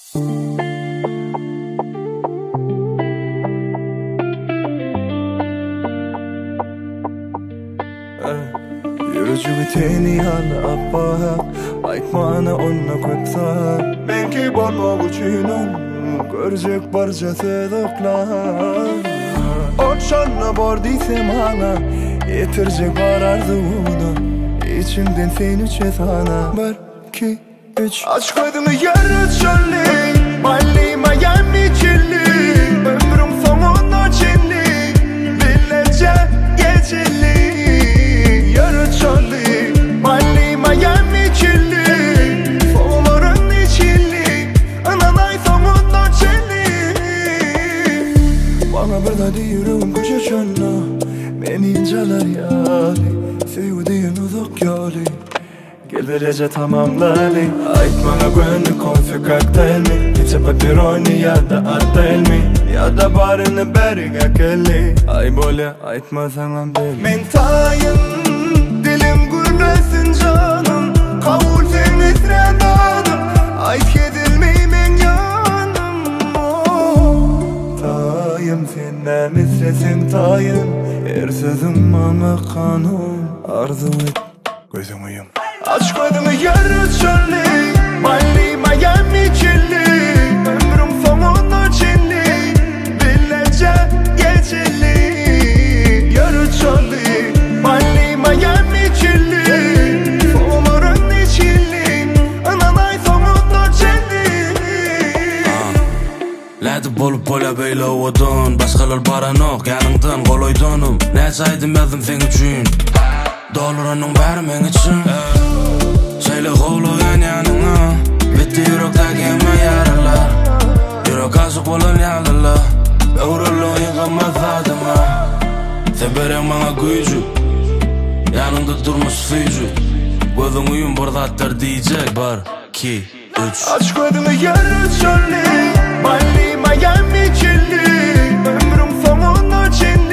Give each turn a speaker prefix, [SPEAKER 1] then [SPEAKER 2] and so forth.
[SPEAKER 1] Yürücü biteni hala abba Aytmana onna köpsa Benki bolma uçinum Görecek barca sedoklar Oçanla bordiysem hala Yetirecek var arzunu İçimden sen üçe sana 1, 2, 3 Aç koydum yarı çölü Ballima yemmi çilli Ömrüm sonunda çilli Bilece geçilli Yarı çölü Ballima yemmi çilli Soğuların içilli Ananay sonunda çilli Bana bedeli yüreğim koca çölü Beni inceler yali Sevdiğin uzak yali Gelirece tamamlali Aytmana gönlü konfi kokteyl mi İçe papironi ya da attayl mi Ya da barını beriga kelli Ay böyle aytma sana belli Men tayın dilim gürlesin canım Kavul sen isredanım Ayt kedilmeymen yanım Tayım senden isresin tayın Her sözüm bana kanun Arzu et gözüm uyum Aç koydum yarı çölü Ballima yemmi çilli Ömrüm sonunda çilli Bilece geçilli Yarı çölü Ballima yemmi çilli Soğuların içilli Ananay sonunda çilli
[SPEAKER 2] Lädi bolup bola beyle ovadın Başkalar baranok yanımdan koloydunum Näçe aydım yazdım sen üçün Doluranın bäri men üçün Söyle kovlayan yanına Bitti yürekteki emme yaralar Yürek aşık bolan yalala Övrülüğün yıkamaz adıma Sen beren bana gücü Yanımda durmuş fücü Gözün uyum buradattır diyecek 1, 2, 3
[SPEAKER 1] Aç koydum yarı çölü Ballima yemmi çilli Ömrüm sonunda çilli